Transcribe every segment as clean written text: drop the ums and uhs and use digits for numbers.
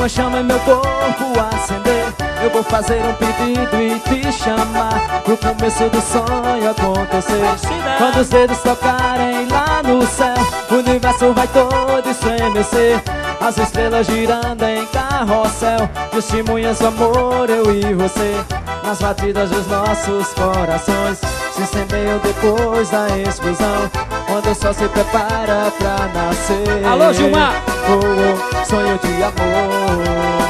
uma chama em meu corpo acender. Eu vou fazer um pedido e te chamar pro começo do sonho acontecer. Quando os dedos tocarem lá no céu, o universo vai todo estremecer. As estrelas girando em carrossel, testemunhas do amor, eu e você. Nas batidas dos nossos corações se incendeiam depois da explosão, quando o sol se prepara pra nascer. Alô, Gilmar! Oh, oh, sonho de amor.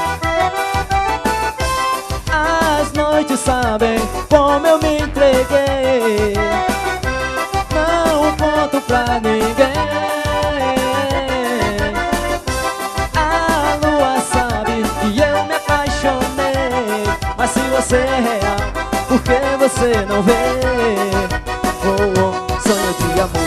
As noites sabem como eu me entreguei, não conto pra ninguém. A lua sabe que eu me apaixonei, mas se você é real, por que você não vê? Oh, oh, sonho de amor.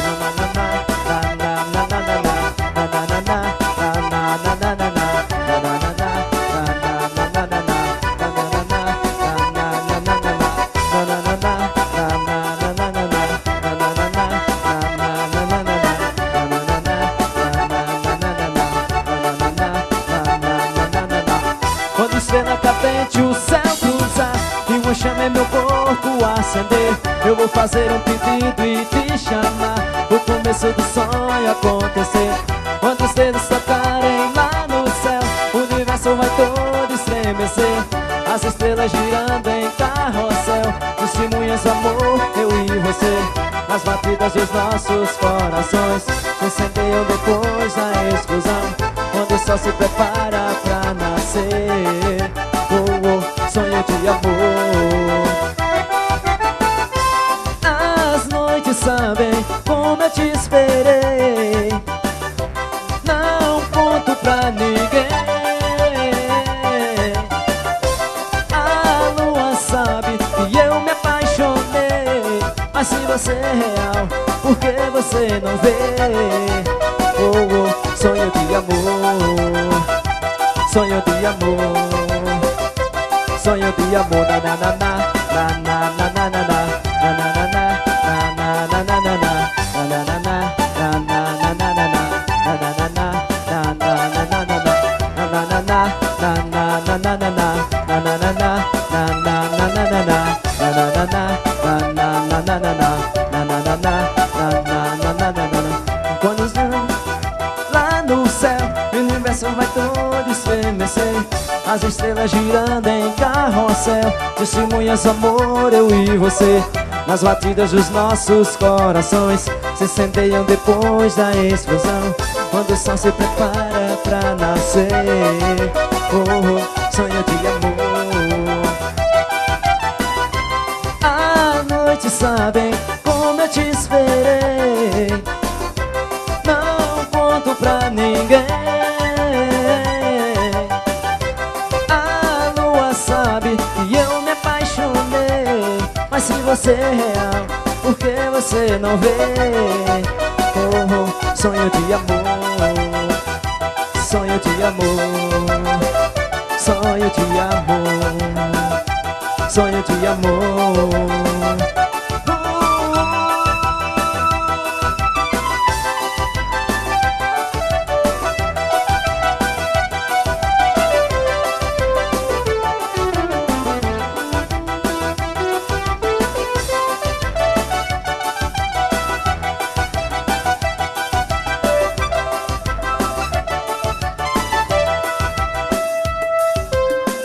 Quando estrela cadente o céu cruzar e uma chama em meu corpo acender, eu vou fazer um pedido e te chamar pro começo do sonho acontecer. Quando os dedos tocarem lá no céu, o universo vai todo estremecer. As estrelas girando em carrossel, testemunhas do amor, eu e você. As batidas dos nossos corações se incendeiam depois da explosão, quando o sol se prepara pra nascer. Oh, oh, sonho de amor. As noites sabem como eu te esperei, não conto pra ninguém. A lua sabe que eu me apaixonei, mas se você é real, por que você não vê? Oh, oh, sonho de amor, sonho de amor, sonho de amor. Na na na na na na na na na na na na na na na na. Quando os lá no céu, o universo vai todo estremecer. As estrelas girando em carrossel, testemunhas do amor, eu e você. Nas batidas dos nossos corações se incendeiam depois da explosão, quando o sol se prepara pra nascer. Oh, oh, sonho de amor. A noite sabem como eu te esperei, não conto pra ninguém. A lua sabe que eu me apaixonei, mas se você é real, por que você não vê? Oh, oh, sonho de amor, sonho de amor, sonho de amor, sonho de amor.